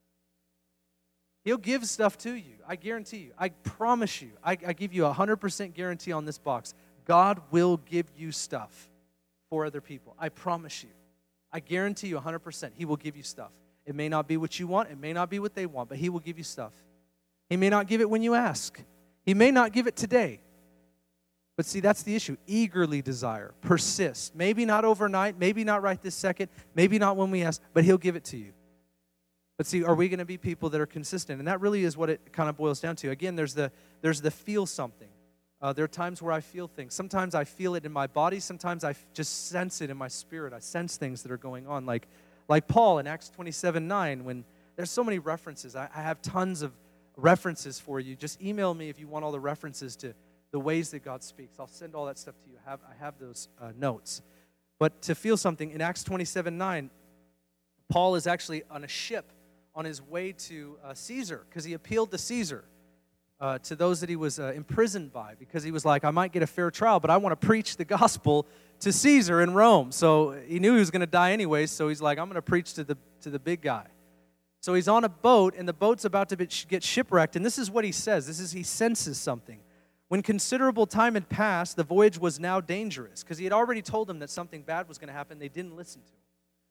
He'll give stuff to you. I guarantee you. I promise you. I give you a 100% guarantee on this box. God will give you stuff for other people. I promise you. I guarantee you 100%. He will give you stuff. It may not be what you want. It may not be what they want, but he will give you stuff. He may not give it when you ask. He may not give it today. But see, that's the issue. Eagerly desire. Persist. Maybe not overnight. Maybe not right this second. Maybe not when we ask, but he'll give it to you. But see, are we going to be people that are consistent? And that really is what it kind of boils down to. Again, there's the feel something. There are times where I feel things. Sometimes I feel it in my body. Sometimes I just sense it in my spirit. I sense things that are going on. Like Paul in Acts 27:9, when there's so many references. I have tons of references for you. Just email me if you want all the references to the ways that God speaks. I'll send all that stuff to you. I have those notes. But to feel something, in Acts 27:9, Paul is actually on a ship on his way to Caesar because he appealed to Caesar, to those that he was imprisoned by, because he was like, I might get a fair trial, but I want to preach the gospel to Caesar in Rome. So he knew he was going to die anyways, so he's like, I'm going to preach to the big guy. So he's on a boat, and the boat's about to get shipwrecked, and this is what he says. He senses something. When considerable time had passed, the voyage was now dangerous, because he had already told them that something bad was going to happen. They didn't listen to him.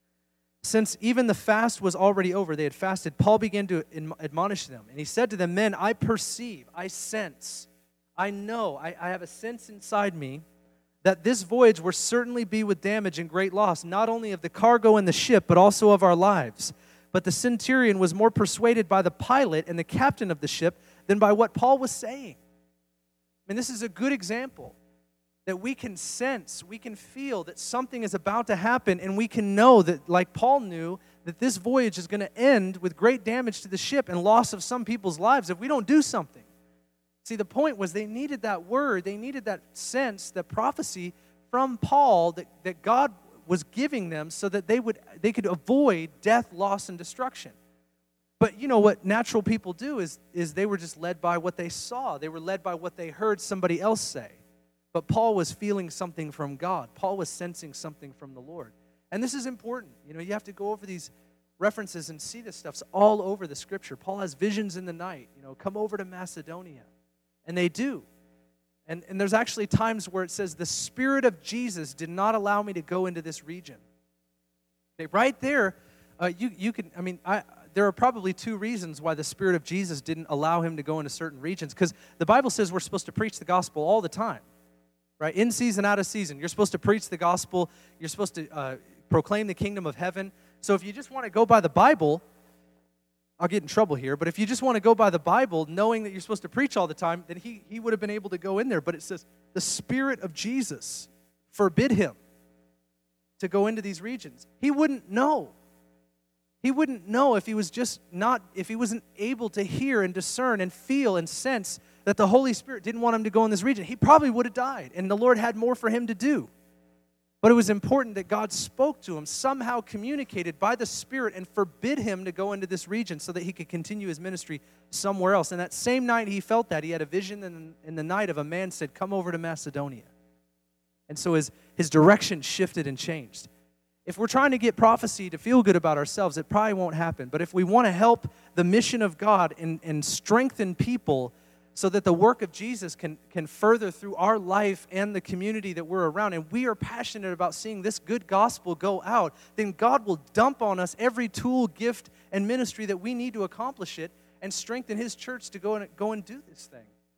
Since even the fast was already over, they had fasted, Paul began to admonish them. And he said to them, men, I perceive, I sense, I know, I have a sense inside me that this voyage will certainly be with damage and great loss, not only of the cargo and the ship, but also of our lives. But the centurion was more persuaded by the pilot and the captain of the ship than by what Paul was saying. And this is a good example that we can sense, we can feel that something is about to happen, and we can know that, like Paul knew, that this voyage is going to end with great damage to the ship and loss of some people's lives if we don't do something. See, the point was they needed that word, they needed that sense, that prophecy from Paul that God was giving them so that they could avoid death, loss, and destruction. But you know what natural people do is they were just led by what they saw. They were led by what they heard somebody else say. But Paul was feeling something from God. Paul was sensing something from the Lord. And this is important. You know, you have to go over these references and see this stuff's all over the Scripture. Paul has visions in the night. You know, come over to Macedonia. And they do. And there's actually times where it says, the Spirit of Jesus did not allow me to go into this region. Okay, right there, you can, I mean, there are probably two reasons why the Spirit of Jesus didn't allow him to go into certain regions. Because the Bible says we're supposed to preach the gospel all the time. Right? In season, out of season. You're supposed to preach the gospel. You're supposed to proclaim the kingdom of heaven. So if you just want to go by the Bible, I'll get in trouble here, but if you just want to go by the Bible, knowing that you're supposed to preach all the time, then he would have been able to go in there. But it says the Spirit of Jesus forbid him to go into these regions. He wouldn't know. He wouldn't know if he wasn't able to hear and discern and feel and sense that the Holy Spirit didn't want him to go in this region. He probably would have died, and the Lord had more for him to do. But it was important that God spoke to him, somehow communicated by the Spirit, and forbid him to go into this region so that he could continue his ministry somewhere else. And that same night he felt that. He had a vision in the night of a man said, come over to Macedonia. And so his direction shifted and changed. If we're trying to get prophecy to feel good about ourselves, it probably won't happen. But if we want to help the mission of God and strengthen people so that the work of Jesus can further through our life and the community that we're around, and we are passionate about seeing this good gospel go out, then God will dump on us every tool, gift, and ministry that we need to accomplish it and strengthen his church to go and do this thing.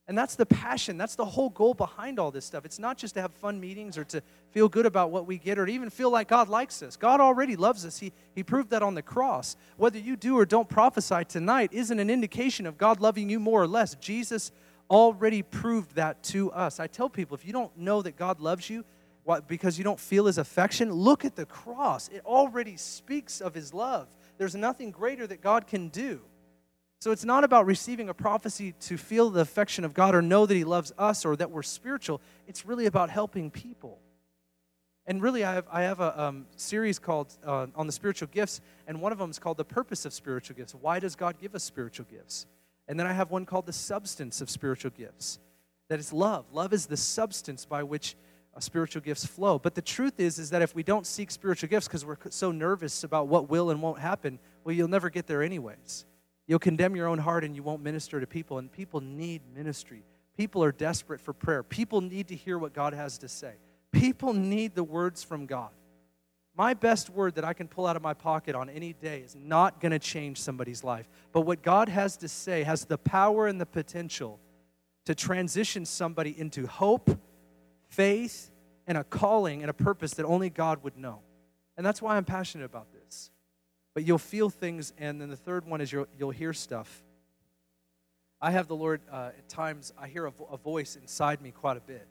And that's the passion. That's the whole goal behind all this stuff. It's not just to have fun meetings or to feel good about what we get or to even feel like God likes us. God already loves us. He proved that on the cross. Whether you do or don't prophesy tonight isn't an indication of God loving you more or less. Jesus already proved that to us. I tell people, if you don't know that God loves you because you don't feel His affection, look at the cross. It already speaks of His love. There's nothing greater that God can do. So it's not about receiving a prophecy to feel the affection of God or know that He loves us or that we're spiritual. It's really about helping people. And really, I have a series called on the spiritual gifts, and one of them is called The Purpose of Spiritual Gifts. Why does God give us spiritual gifts? And then I have one called The Substance of Spiritual Gifts. That is love. Love is the substance by which spiritual gifts flow. But the truth is that if we don't seek spiritual gifts because we're so nervous about what will and won't happen, well, you'll never get there anyways. You'll condemn your own heart and you won't minister to people. And people need ministry. People are desperate for prayer. People need to hear what God has to say. People need the words from God. My best word that I can pull out of my pocket on any day is not going to change somebody's life. But what God has to say has the power and the potential to transition somebody into hope, faith, and a calling and a purpose that only God would know. And that's why I'm passionate about this. But you'll feel things, and then the third one is you'll hear stuff. I have the Lord, at times, I hear a voice inside me quite a bit.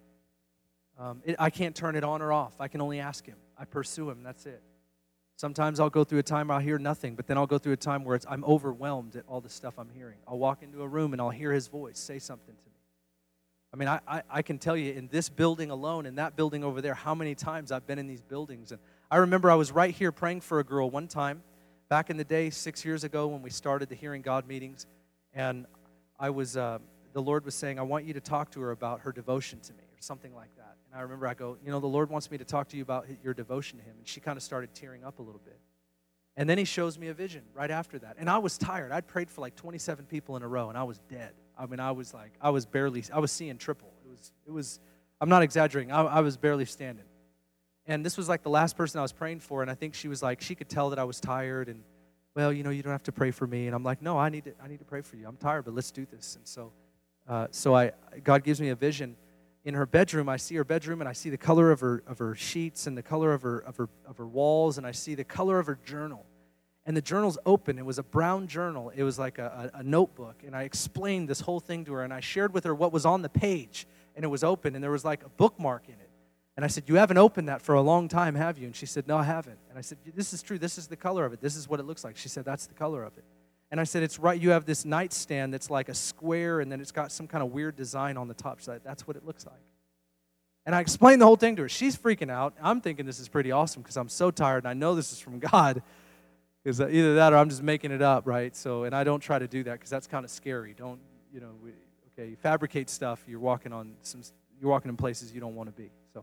I can't turn it on or off. I can only ask Him. I pursue Him, that's it. Sometimes I'll go through a time where I'll hear nothing, but then I'll go through a time where I'm overwhelmed at all the stuff I'm hearing. I'll walk into a room and I'll hear His voice say something to me. I mean, I can tell you in this building alone and that building over there, how many times I've been in these buildings. And I remember I was right here praying for a girl one time, back in the day, 6 years ago when we started the Hearing God meetings, and the Lord was saying, I want you to talk to her about her devotion to me, or something like that. And I remember I go, the Lord wants me to talk to you about your devotion to Him. And she kind of started tearing up a little bit. And then He shows me a vision right after that. And I was tired. I'd prayed for like 27 people in a row, and I was dead. I mean, I was seeing triple. It was. I'm not exaggerating. I was barely standing. And this was like the last person I was praying for, and I think she was like, she could tell that I was tired, and, well, you don't have to pray for me. And I'm like, no, I need to pray for you. I'm tired, but let's do this. And so God gives me a vision. In her bedroom, I see her bedroom, and I see the color of her sheets and the color of her walls, and I see the color of her journal. And the journal's open. It was a brown journal. It was like a notebook. And I explained this whole thing to her, and I shared with her what was on the page, and it was open, and there was like a bookmark in it. And I said, you haven't opened that for a long time, have you? And she said, no, I haven't. And I said, this is true. This is the color of it. This is what it looks like. She said, that's the color of it. And I said, it's right. You have this nightstand that's like a square, and then it's got some kind of weird design on the top. She said, that's what it looks like. And I explained the whole thing to her. She's freaking out. I'm thinking this is pretty awesome because I'm so tired, and I know this is from God. Because either that or I'm just making it up, right? So, and I don't try to do that because that's kind of scary. Don't, you fabricate stuff. You're walking in places you don't want to be. So,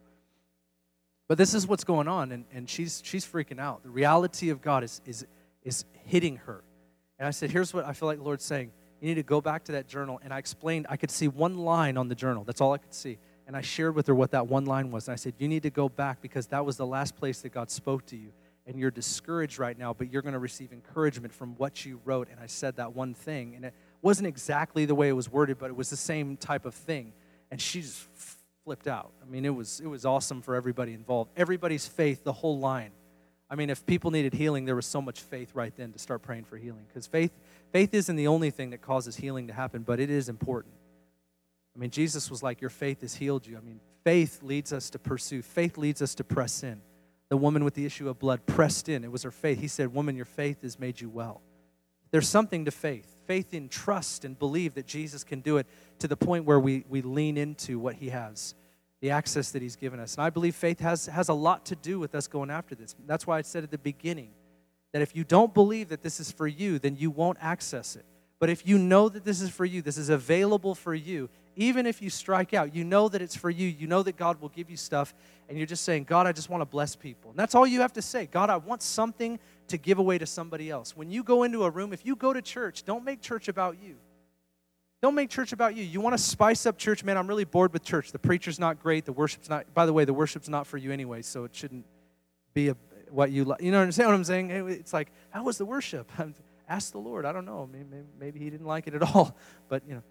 but this is what's going on, and she's freaking out. The reality of God is hitting her. And I said, here's what I feel like the Lord's saying. You need to go back to that journal. And I explained, I could see one line on the journal. That's all I could see. And I shared with her what that one line was. And I said, you need to go back because that was the last place that God spoke to you. And you're discouraged right now, but you're going to receive encouragement from what you wrote. And I said that one thing. And it wasn't exactly the way it was worded, but it was the same type of thing. And she just flipped out. I mean, it was awesome for everybody involved. Everybody's faith, the whole line. I mean, if people needed healing, there was so much faith right then to start praying for healing. Because faith isn't the only thing that causes healing to happen, but it is important. I mean, Jesus was like, your faith has healed you. I mean, faith leads us to pursue. Faith leads us to press in. The woman with the issue of blood pressed in. It was her faith. He said, woman, your faith has made you well. There's something to faith. Faith in trust and believe that Jesus can do it to the point where we lean into what He has, the access that He's given us. And I believe faith has a lot to do with us going after this. That's why I said at the beginning that if you don't believe that this is for you, then you won't access it. But if you know that this is for you, this is available for you, even if you strike out, you know that it's for you. You know that God will give you stuff, and you're just saying, God, I just want to bless people. And that's all you have to say. God, I want something to give away to somebody else. When you go into a room, if you go to church, don't make church about you. Don't make church about you. You want to spice up church, man, I'm really bored with church. The preacher's not great. The worship's not, by the way, the worship's not for you anyway, so it shouldn't be what you like. You know what I'm saying? It's like, how was the worship? Ask the Lord. I don't know. Maybe He didn't like it at all. But,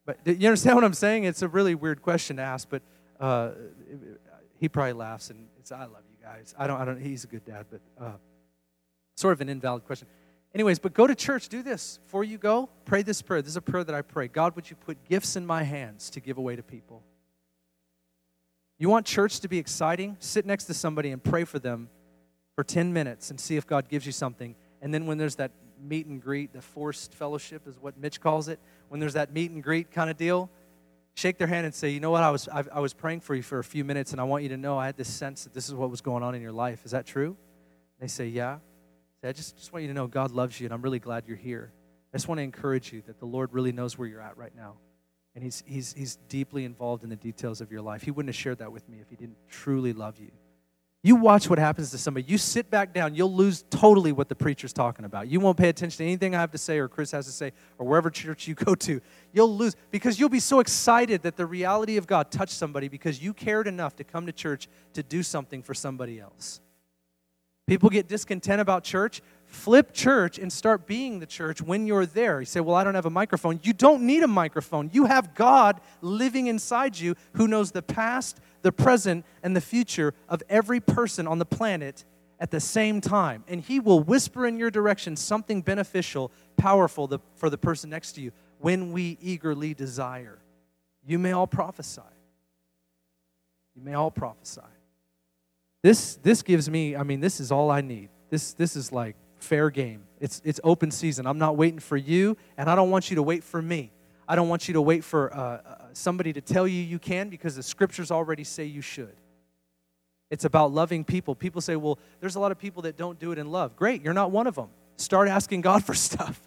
But do you understand what I'm saying? It's a really weird question to ask, but uh, he probably laughs and it's, I love you guys. I don't, he's a good dad, but sort of an invalid question. Anyways, but go to church, do this. Before you go, pray this prayer. This is a prayer that I pray. God, would you put gifts in my hands to give away to people? You want church to be exciting? Sit next to somebody and pray for them for 10 minutes and see if God gives you something. And then when there's that meet and greet, the forced fellowship is what Mitch calls it, when there's that meet and greet kind of deal, shake their hand and say, you know what, I was praying for you for a few minutes, and I want you to know I had this sense that this is what was going on in your life. Is that true? They say, yeah. I just want you to know God loves you, and I'm really glad you're here. I just want to encourage you that the Lord really knows where you're at right now. And he's deeply involved in the details of your life. He wouldn't have shared that with me if he didn't truly love you. You watch what happens to somebody. You sit back down, you'll lose totally what the preacher's talking about. You won't pay attention to anything I have to say or Chris has to say or wherever church you go to. You'll lose because you'll be so excited that the reality of God touched somebody because you cared enough to come to church to do something for somebody else. People get discontent about church. Flip church and start being the church when you're there. You say, well, I don't have a microphone. You don't need a microphone. You have God living inside you who knows the past, the present, and the future of every person on the planet at the same time. And he will whisper in your direction something beneficial, powerful for the person next to you when we eagerly desire. You may all prophesy. You may all prophesy. This gives me, this is all I need. This is like fair game. It's open season. I'm not waiting for you, and I don't want you to wait for me. I don't want you to wait for somebody to tell you can, because the scriptures already say you should. It's about loving people. People say, well, there's a lot of people that don't do it in love. Great, you're not one of them. Start asking God for stuff.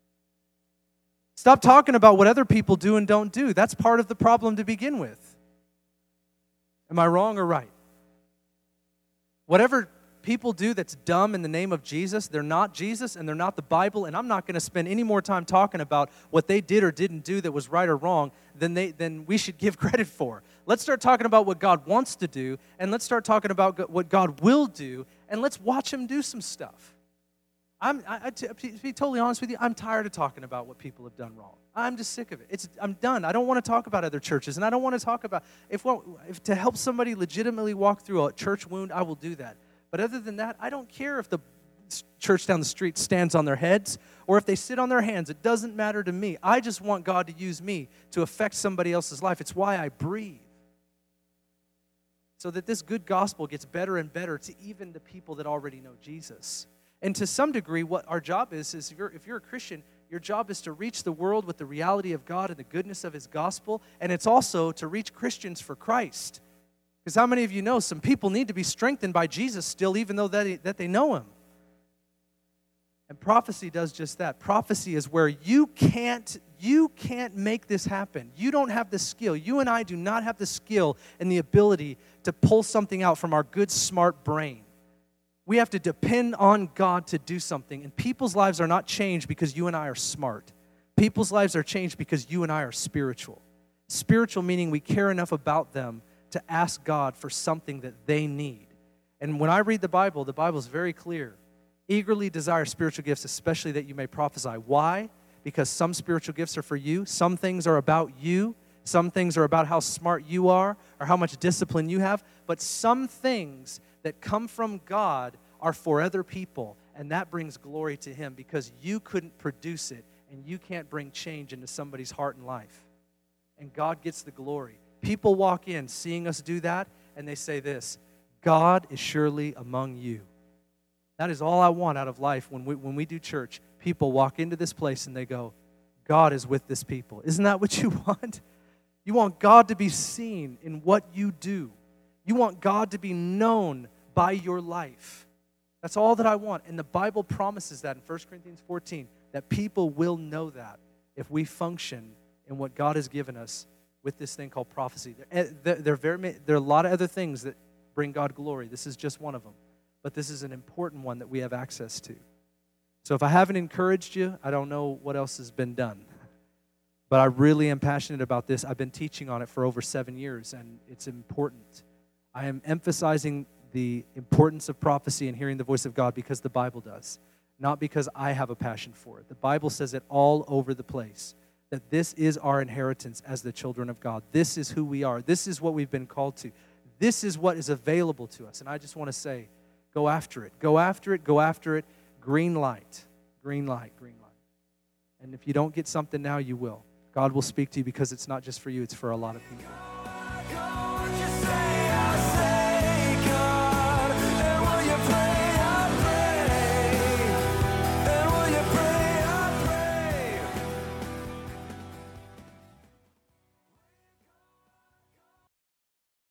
Stop talking about what other people do and don't do. That's part of the problem to begin with. Am I wrong or right? Whatever people do that's dumb in the name of Jesus, they're not Jesus and they're not the Bible, and I'm not going to spend any more time talking about what they did or didn't do that was right or wrong than we should give credit for. Let's start talking about what God wants to do, and let's start talking about what God will do, and let's watch Him do some stuff. To be totally honest with you, I'm tired of talking about what people have done wrong. I'm just sick of it. I'm done. I don't want to talk about other churches, and I don't want to talk about, if to help somebody legitimately walk through a church wound, I will do that. But other than that, I don't care if the church down the street stands on their heads or if they sit on their hands. It doesn't matter to me. I just want God to use me to affect somebody else's life. It's why I breathe. So that this good gospel gets better and better to even the people that already know Jesus. And to some degree, what our job is if you're a Christian, your job is to reach the world with the reality of God and the goodness of His gospel, and it's also to reach Christians for Christ. Because how many of you know some people need to be strengthened by Jesus still, even though that they know Him? And prophecy does just that. Prophecy is where you can't make this happen. You don't have the skill. You and I do not have the skill and the ability to pull something out from our good, smart brain. We have to depend on God to do something. And people's lives are not changed because you and I are smart. People's lives are changed because you and I are spiritual. Spiritual meaning we care enough about them to ask God for something that they need. And when I read the Bible is very clear. Eagerly desire spiritual gifts, especially that you may prophesy. Why? Because some spiritual gifts are for you. Some things are about you. Some things are about how smart you are or how much discipline you have. But some things that come from God are for other people, and that brings glory to Him because you couldn't produce it, and you can't bring change into somebody's heart and life. And God gets the glory. People walk in seeing us do that, and they say this, God is surely among you. That is all I want out of life when we do church. People walk into this place and they go, God is with this people. Isn't that what you want? You want God to be seen in what you do. You want God to be known by your life. That's all that I want. And the Bible promises that in 1 Corinthians 14, that people will know that if we function in what God has given us with this thing called prophecy. There are a lot of other things that bring God glory. This is just one of them. But this is an important one that we have access to. So if I haven't encouraged you, I don't know what else has been done. But I really am passionate about this. I've been teaching on it for over 7 years, and it's important. I am emphasizing the importance of prophecy and hearing the voice of God because the Bible does, not because I have a passion for it. The Bible says it all over the place. that this is our inheritance as the children of God. This is who we are. This is what we've been called to. This is what is available to us. And I just want to say, go after it. Go after it. Go after it. Green light. Green light. Green light. And if you don't get something now, you will. God will speak to you because it's not just for you, it's for a lot of people.